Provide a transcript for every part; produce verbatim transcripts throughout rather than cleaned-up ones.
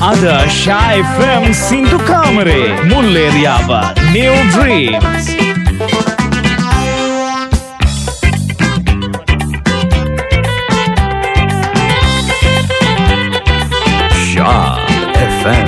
අද Shy F M සින්දු කාමරේ Mulleriyawa New Dreams. Shy F M.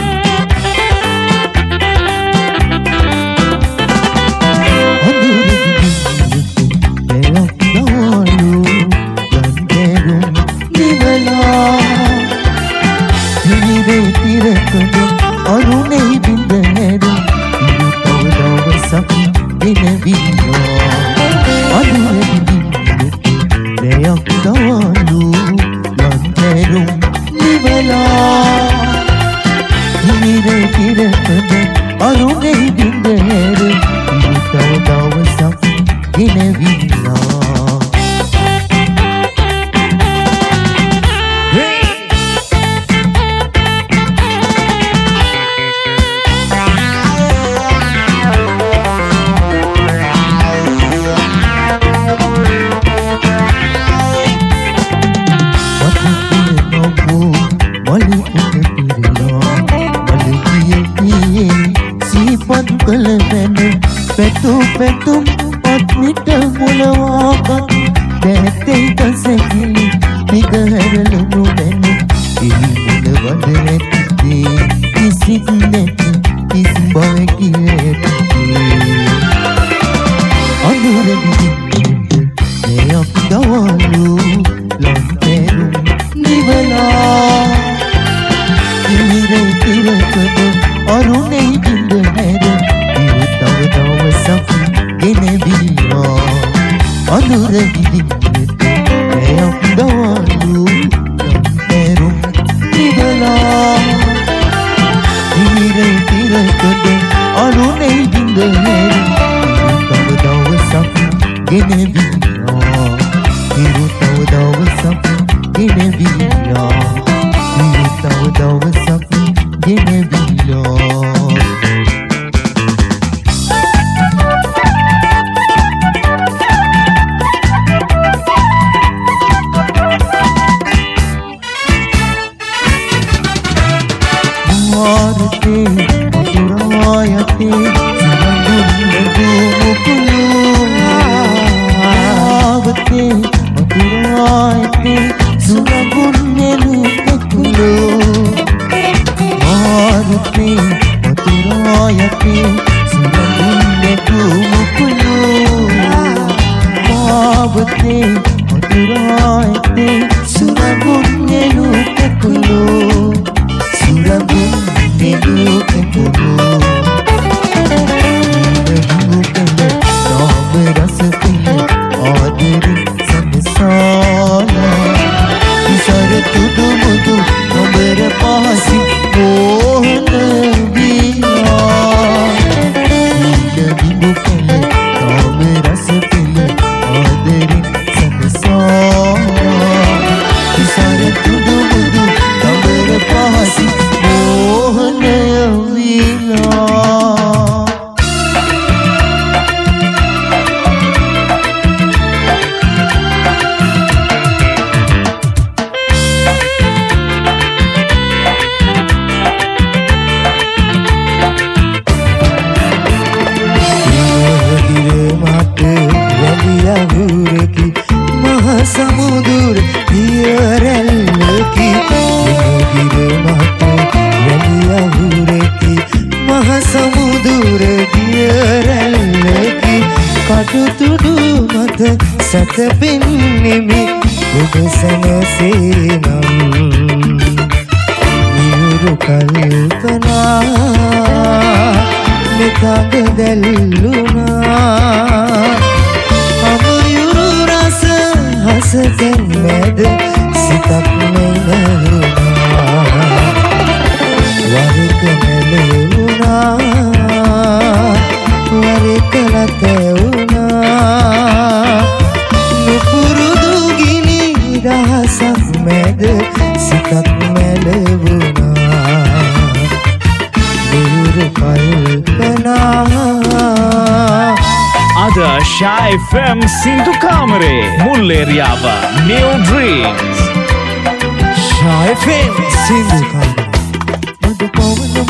Shy F M සින්දු කාමරේ Mulleriyawa New Dreams. Shy F M සින්දු කාමරේ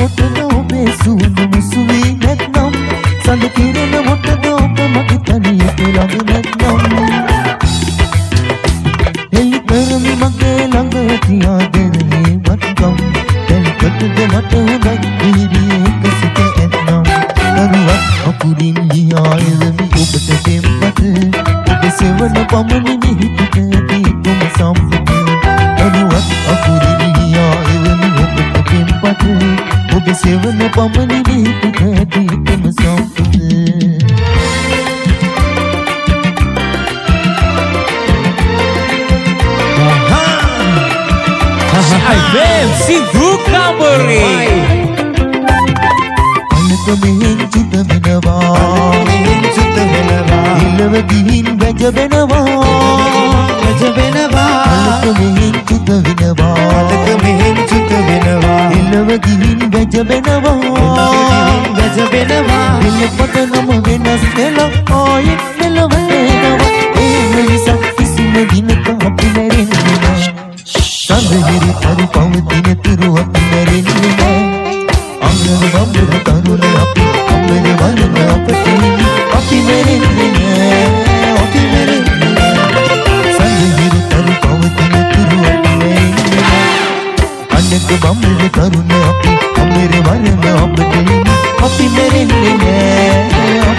මොටද ඔබේ සුවඳ මුසුවී නැත්නම් සඳ කිරණ මොටද ඔබ මගේ තනියට ළඟ නැත්නම් එලි කරමි මගේ ළඟ තියා දෙන්නේ මත්කම් දැල්කටද මට හොඳයි ඉහිරියේ එකසිත ඇත්නම් දරුවක් අකුරින් ගියා එළමි ඔබට දෙම්පත ඔබ සෙවන පමණි මිහිපිට ඇති තුම සම්පත දරුවක් අකුරින් ගියා එළමි ඔබට දෙම්පත ඔබ සෙවන පමණි මිහිපිට ඇති තුම සම්පත I will see through Kamari. අනක මෙහෙන් චුත වෙනවා මෙහෙන් චුත වෙනවා ඉලව ගිහින් වැජ වෙනවා වැජ වෙනවා අනක මෙහෙන් චුත වෙනවා අනක මෙහෙන් චුත වෙනවා ඉලව ගිහින් වැජ වෙනවා වැජ වෙනවා ඉලපත නම වෙනස් වෙලා ආයෙත් මෙලව වෙනවා ඒ නිසා කිසිම දිනක අපි නැරෙන්නේ සඳහිරි පරි පවතින තුරු අපි මැරෙන්නේ නෑ අංගන බම්බර තරුණ අපි අම්මර වරන අපට අපි මැරෙන්නේ නෑ අපි මැරෙන්නේ නෑ සඳහිරි පරි පවතින තුරු අපි මැරෙන්නේ නෑ අංගන බම්බර තරුණ අපි අම්මර වරන අපට අපි මැරෙන්නේ නෑ